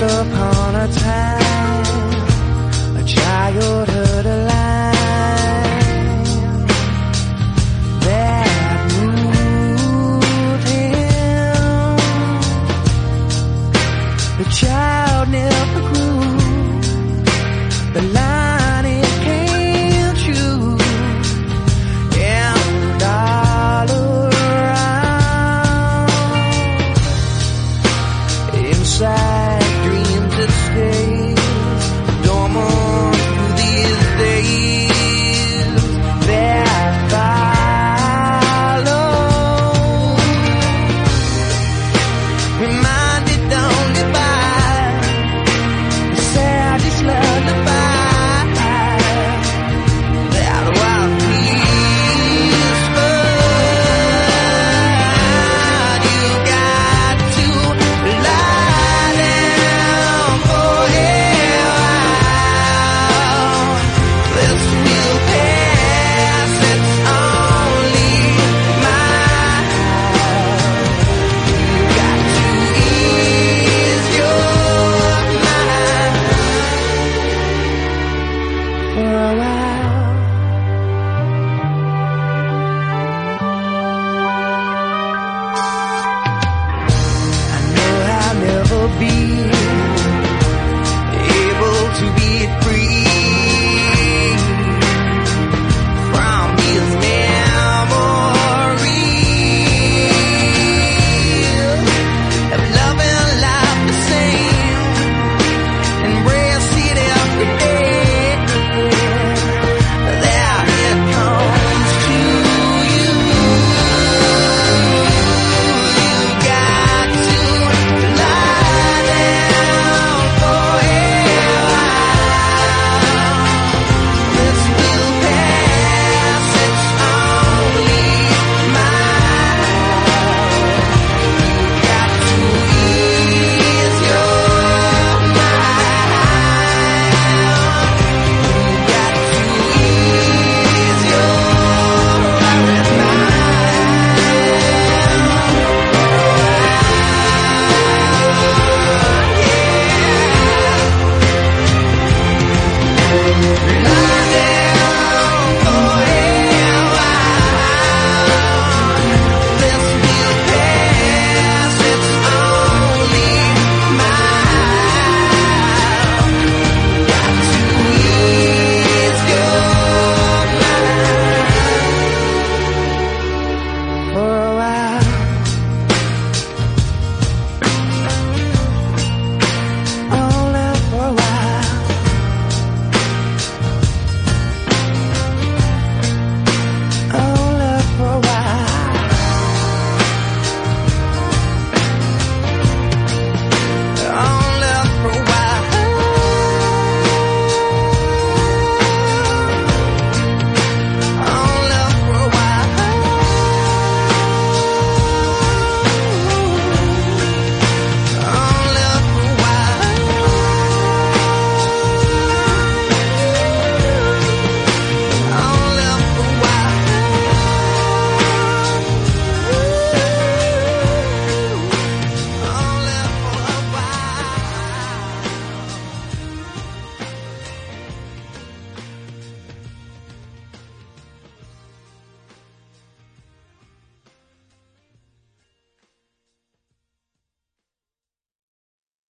upon a time, a childhood alive that moved him. The child never grew, the line it came true, and all around inside dreams that stay dormant through these days that follow, reminded only by the saddest lullaby that was peaceful. You got to lie down for a while. This will pass, it's only mine. You got to ease your mind for a while. I know I'll never be